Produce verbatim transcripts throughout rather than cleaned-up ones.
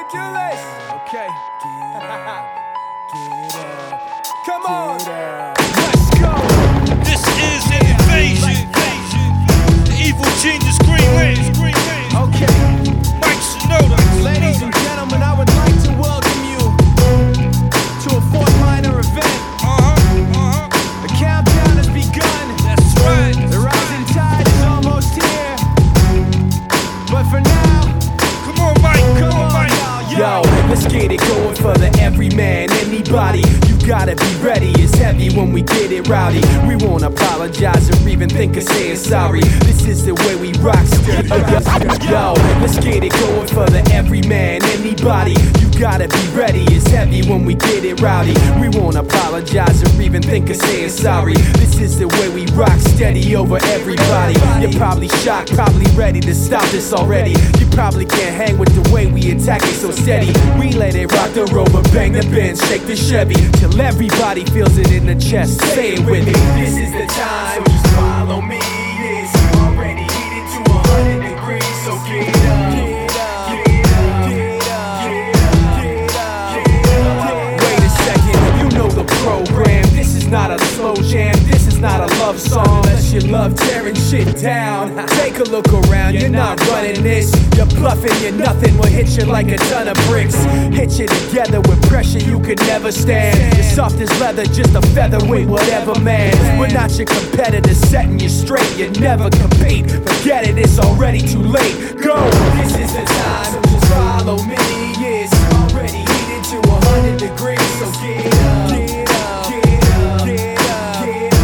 ridiculous. Okay. Get up. Get up. Come on. Let's go. This is an invasion. The evil genius Green Lantern. Okay. Mike Shinoda. Ladies and gentlemen, I would like to welcome you to a Fort Minor event. Uh-huh, uh-huh. The countdown has begun. That's right. The rising tide is almost here. But for now, Come on, Mike. Come on, Mike. yo, let's get it going for the everyman. Anybody, you gotta be ready. It's heavy when we get it rowdy. We won't apologize or even think of saying sorry. This is the way we rock. Yo, let's get it going for the everyman. Anybody, you gotta be ready. It's heavy when we get it rowdy. We won't apologize or even think of saying sorry. This is the way we rock, steady over everybody. You're probably shocked, probably ready to stop this already. You probably can't hang with the way we attack it so steady. We let it rock the Rover, bang the Benz, shake the Chevy till everybody feels it in the chest. Say it with me. This is the time, so just follow me. It's already heated to one hundred degrees, so get up. Get up, get up, get up, get up, get up. Wait a second, you know the program. This is not a slow jam, this is not a love song. Unless you love tearing shit down. Take a look around, you're not running this. You're bluffing, you're nothing, we'll hit you like a ton of bricks. Hit you together with pressure you could never stand. You're soft as leather, just a featherweight, whatever man. We're not your competitors, setting you straight. You never compete, forget it, it's already too late. Go! This is the time, so just follow me. It's already heated to one hundred degrees, so get up. Get up, get up, get up,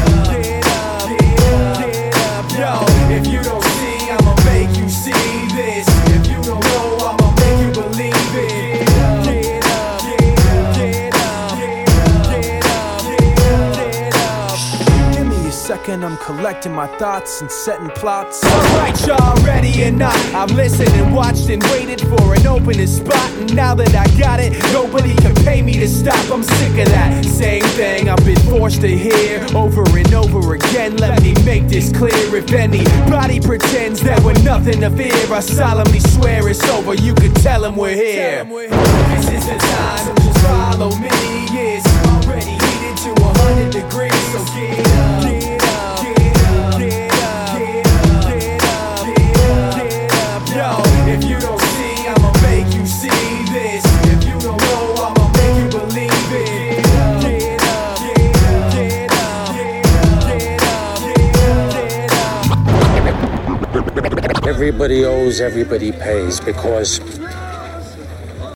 get up, get up, get up, yo. If you don't see, I'ma make you see this. If you don't know, I'ma make you believe it. Get up, get up, get up, get up, get up, get up. Give me a second, I'm collecting my thoughts and setting plots. Alright, y'all ready or not? I've listened and watched and waited for an opening spot. And now that I got it, nobody can pay me to stop. I'm sick of that same thing I've been forced to hear over and over again. Let me make this clear. If anybody pretends that we're nothing to fear, I solemnly swear it's over. You can tell them we're here. This is the time, so just follow me. It's already heated to one hundred degrees, so get up. Get up, get up, get up, get up, get up, get up, yo. If you don't see, I'ma make you see this. If you don't know, I'ma make you believe it. Get up, get up, get up, get up, get up, get up. Everybody owes, everybody pays, because